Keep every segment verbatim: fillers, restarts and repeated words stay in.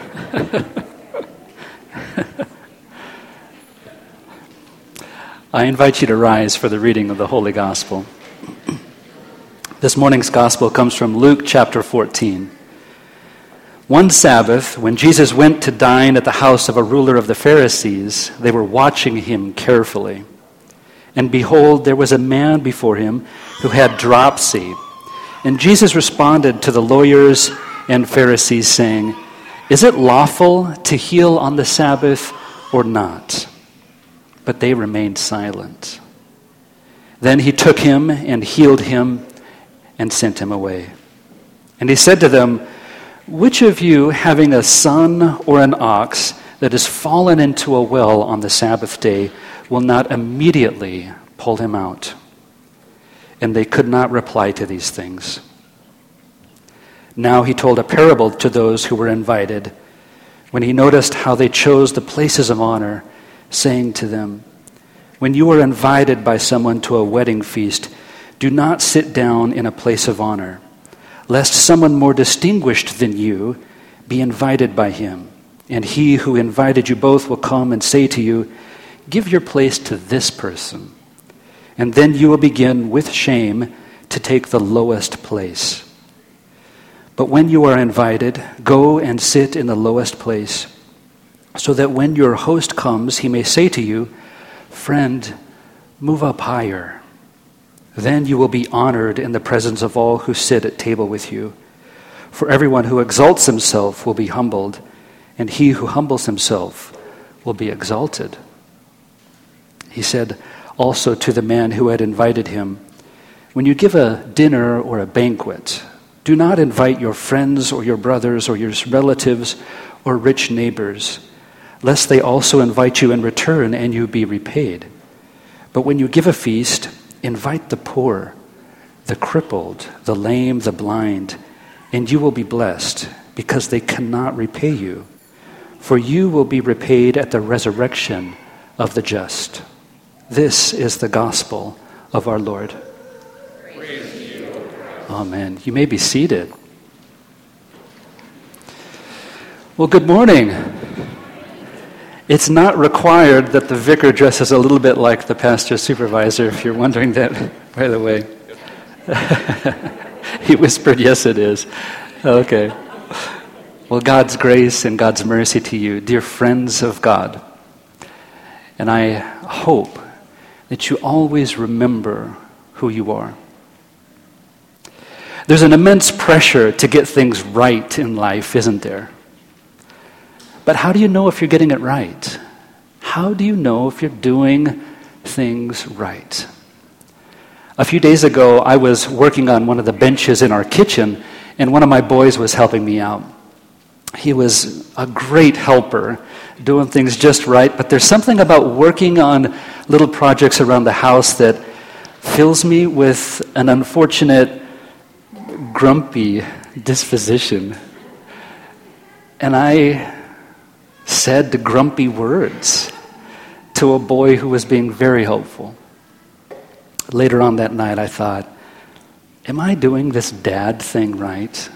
I invite you to rise for the reading of the Holy Gospel. This morning's Gospel comes from Luke chapter fourteen. One Sabbath, when Jesus went to dine at the house of a ruler of the Pharisees, they were watching him carefully. And behold, there was a man before him who had dropsy. And Jesus responded to the lawyers and Pharisees, saying, "Is it lawful to heal on the Sabbath or not?" But they remained silent. Then he took him and healed him and sent him away. And he said to them, "Which of you, having a son or an ox that has fallen into a well on the Sabbath day, will not immediately pull him out?" And they could not reply to these things. Now he told a parable to those who were invited, when he noticed how they chose the places of honor, saying to them, "When you are invited by someone to a wedding feast, do not sit down in a place of honor, lest someone more distinguished than you be invited by him. And he who invited you both will come and say to you, 'Give your place to this person.' And then you will begin with shame to take the lowest place. But when you are invited, go and sit in the lowest place, so that when your host comes, he may say to you, 'Friend, move up higher.' Then you will be honored in the presence of all who sit at table with you. For everyone who exalts himself will be humbled, and he who humbles himself will be exalted." He said also to the man who had invited him, "When you give a dinner or a banquet, do not invite your friends or your brothers or your relatives or rich neighbors, lest they also invite you in return and you be repaid. But when you give a feast, invite the poor, the crippled, the lame, the blind, and you will be blessed, because they cannot repay you. For you will be repaid at the resurrection of the just." This is the gospel of our Lord. Praise to you, O Christ. Amen. You may be seated. Well, good morning. It's not required that the vicar dresses a little bit like the pastor supervisor, if you're wondering that, by the way. He whispered, "Yes, it is." Okay. Well, God's grace and God's mercy to you, dear friends of God. And I hope that you always remember who you are. There's an immense pressure to get things right in life, isn't there? But how do you know if you're getting it right? How do you know if you're doing things right? A few days ago, I was working on one of the benches in our kitchen, and one of my boys was helping me out. He was a great helper, doing things just right, but there's something about working on little projects around the house that fills me with an unfortunate, grumpy disposition. And I said the grumpy words to a boy who was being very helpful. Later on that night, I thought, am I doing this dad thing right?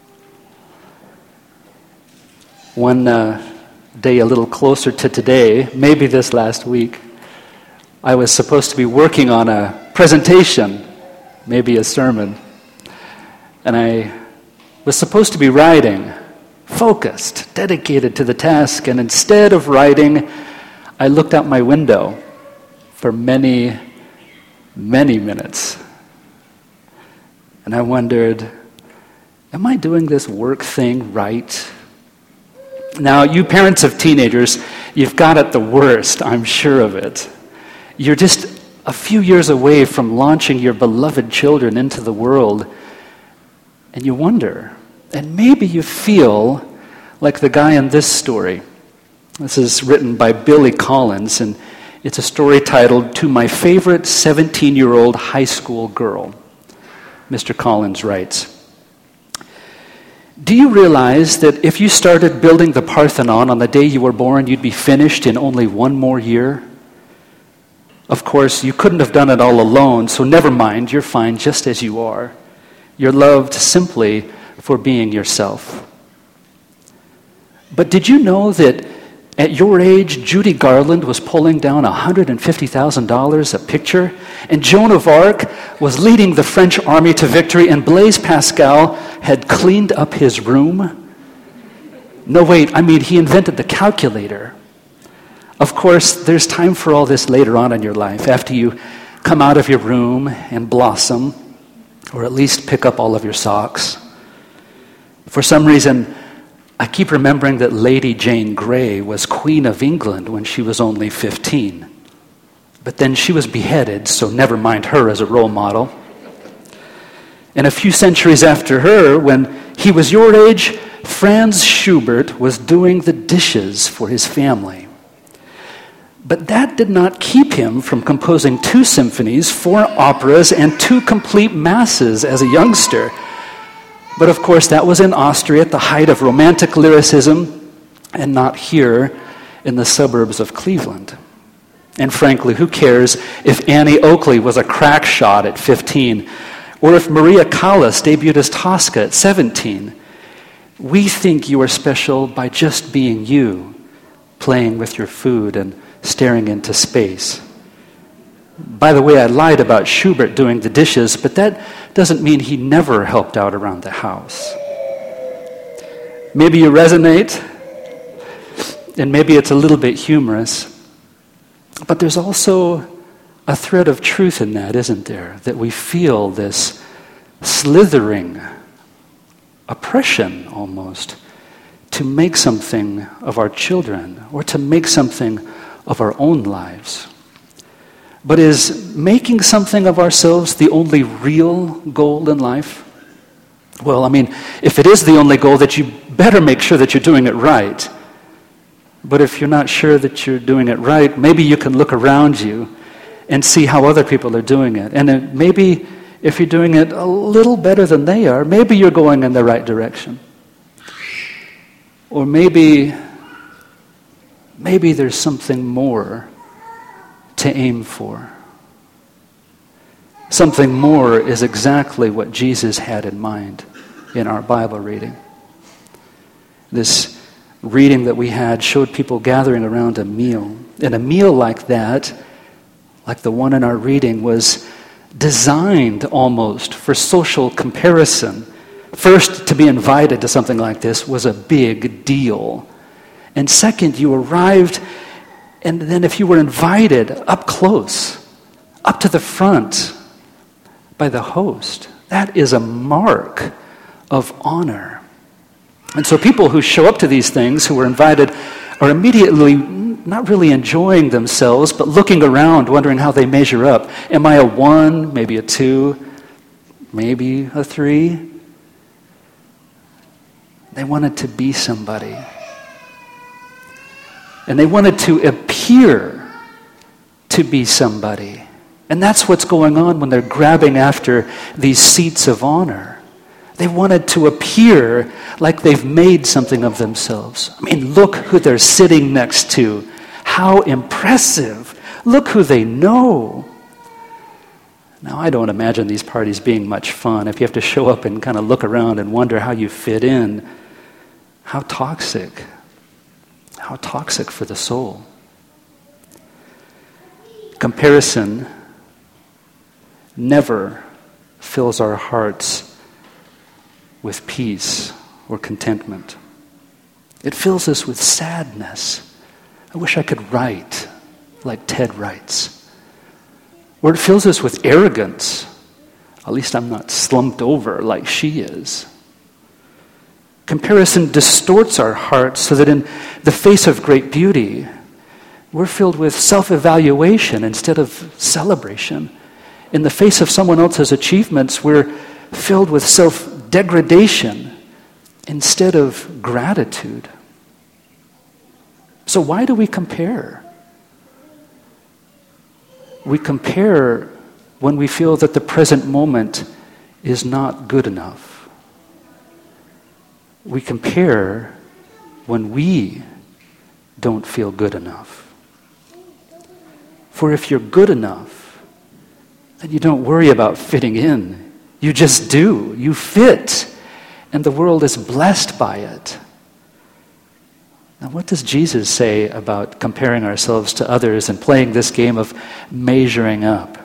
One uh, day a little closer to today, maybe this last week, I was supposed to be working on a presentation, maybe a sermon, and I was supposed to be writing, focused, dedicated to the task, and instead of writing, I looked out my window for many, many minutes. And I wondered, am I doing this work thing right? Now, you parents of teenagers, you've got it the worst, I'm sure of it. You're just a few years away from launching your beloved children into the world, and you wonder, and maybe you feel like the guy in this story. This is written by Billy Collins, and it's a story titled, "To My Favorite seventeen-Year-Old High School Girl." Mister Collins writes, "Do you realize that if you started building the Parthenon on the day you were born, you'd be finished in only one more year? Of course, you couldn't have done it all alone, so never mind, you're fine just as you are. You're loved simply for being yourself. But did you know that at your age, Judy Garland was pulling down one hundred fifty thousand dollars a picture, and Joan of Arc was leading the French army to victory, and Blaise Pascal had cleaned up his room? No, wait, I mean, he invented the calculator. Of course, there's time for all this later on in your life, after you come out of your room and blossom, or at least pick up all of your socks. For some reason, I keep remembering that Lady Jane Grey was Queen of England when she was only fifteen. But then she was beheaded, so never mind her as a role model. And a few centuries after her, when he was your age, Franz Schubert was doing the dishes for his family. But that did not keep him from composing two symphonies, four operas, and two complete masses as a youngster. But of course, that was in Austria at the height of romantic lyricism, and not here in the suburbs of Cleveland. And frankly, who cares if Annie Oakley was a crack shot at fifteen, or if Maria Callas debuted as Tosca at seventeen. We think you are special by just being you, playing with your food and staring into space. By the way, I lied about Schubert doing the dishes, but that doesn't mean he never helped out around the house. Maybe you resonate, and maybe it's a little bit humorous, but there's also a thread of truth in that, isn't there? That we feel this slithering oppression almost to make something of our children or to make something of our own lives. But is making something of ourselves the only real goal in life? Well, I mean, if it is the only goal, that you better make sure that you're doing it right. But if you're not sure that you're doing it right, maybe you can look around you and see how other people are doing it. And then maybe if you're doing it a little better than they are, maybe you're going in the right direction. Or maybe, maybe there's something more to aim for. Something more is exactly what Jesus had in mind in our Bible reading. This reading that we had showed people gathering around a meal. And a meal like that, like the one in our reading, was designed almost for social comparison. First, to be invited to something like this was a big deal. And second, you arrived, and then if you were invited up close, up to the front by the host, that is a mark of honor. And so people who show up to these things, who are invited, are immediately not really enjoying themselves, but looking around, wondering how they measure up. Am I a one, maybe a two, maybe a three? They wanted to be somebody. And they wanted to appear to be somebody. And that's what's going on when they're grabbing after these seats of honor. They wanted to appear like they've made something of themselves. I mean, look who they're sitting next to. How impressive. Look who they know. Now, I don't imagine these parties being much fun. If you have to show up and kind of look around and wonder how you fit in, how toxic. How toxic for the soul. Comparison never fills our hearts with peace or contentment. It fills us with sadness. I wish I could write like Ted writes. Or it fills us with arrogance. At least I'm not slumped over like she is. Comparison distorts our hearts so that in the face of great beauty, we're filled with self-evaluation instead of celebration. In the face of someone else's achievements, we're filled with self-degradation instead of gratitude. So why do we compare? We compare when we feel that the present moment is not good enough. We compare when we don't feel good enough. For if you're good enough, then you don't worry about fitting in. You just do. You fit. And the world is blessed by it. And what does Jesus say about comparing ourselves to others and playing this game of measuring up?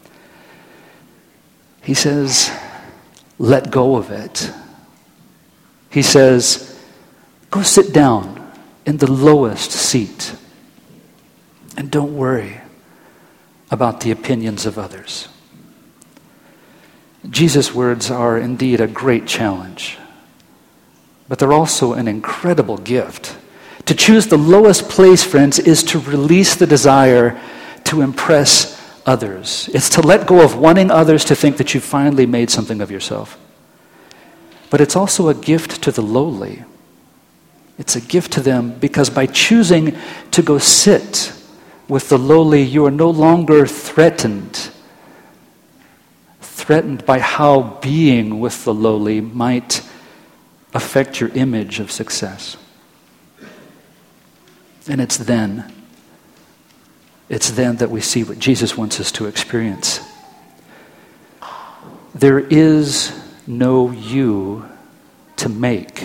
He says, let go of it. He says, go sit down in the lowest seat and don't worry about the opinions of others. Jesus' words are indeed a great challenge, but they're also an incredible gift. To choose the lowest place, friends, is to release the desire to impress others. It's to let go of wanting others to think that you've finally made something of yourself. But it's also a gift to the lowly. It's a gift to them because by choosing to go sit with the lowly, you are no longer threatened. Threatened by how being with the lowly might affect your image of success. And it's then, it's then that we see what Jesus wants us to experience. There is no you to make.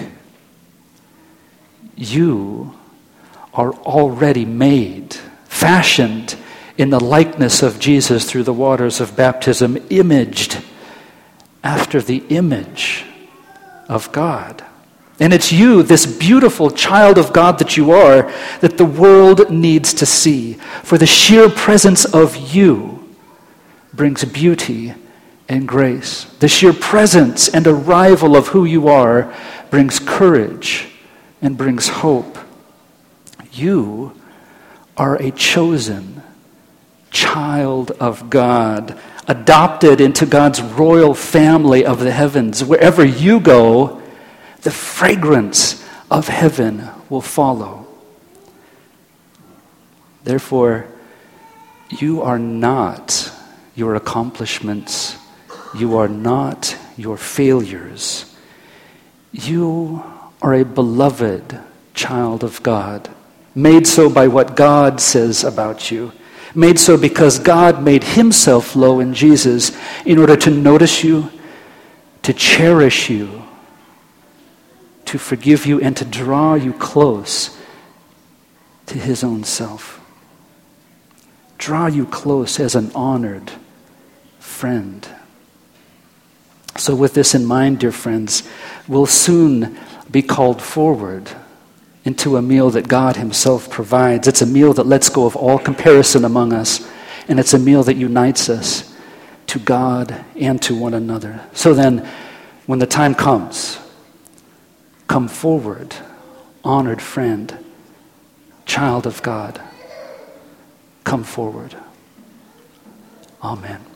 You are already made, fashioned in the likeness of Jesus through the waters of baptism, imaged after the image of God. And it's you, this beautiful child of God that you are, that the world needs to see. For the sheer presence of you brings beauty and grace. The sheer presence and arrival of who you are brings courage and brings hope. You are a chosen child of God, adopted into God's royal family of the heavens. Wherever you go, the fragrance of heaven will follow. Therefore, you are not your accomplishments. You are not your failures. You are a beloved child of God, made so by what God says about you, made so because God made himself low in Jesus in order to notice you, to cherish you, to forgive you, and to draw you close to his own self. Draw you close as an honored friend. So with this in mind, dear friends, we'll soon be called forward into a meal that God himself provides. It's a meal that lets go of all comparison among us, and it's a meal that unites us to God and to one another. So then, when the time comes, come forward, honored friend, child of God. Come forward. Amen.